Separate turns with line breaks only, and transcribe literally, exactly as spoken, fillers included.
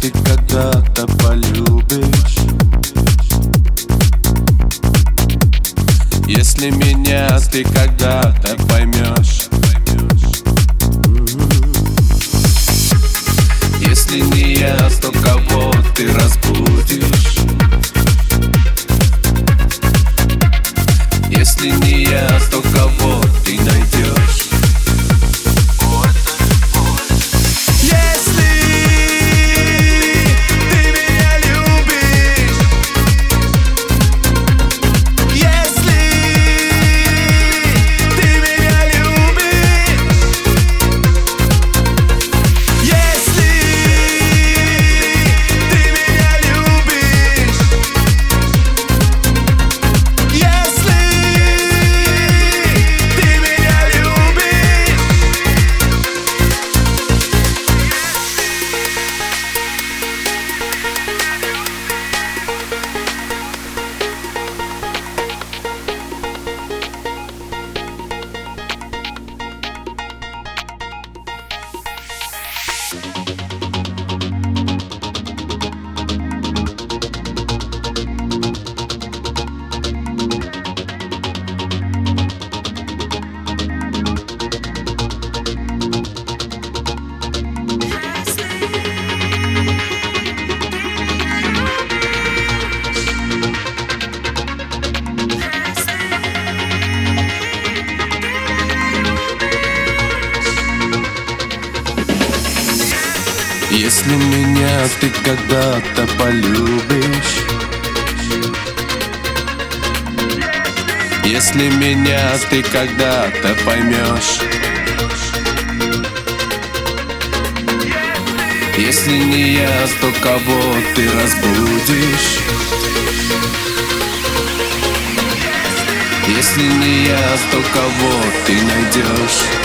ты когда-то полюбишь, если меня ты когда-то поймешь. Если не я, то кого ты разбудишь? Если не я, то кого ты найдешь? Если меня ты когда-то полюбишь, если меня ты когда-то поймешь, если не я, то кого ты разбудишь? Если не я, то кого ты найдешь?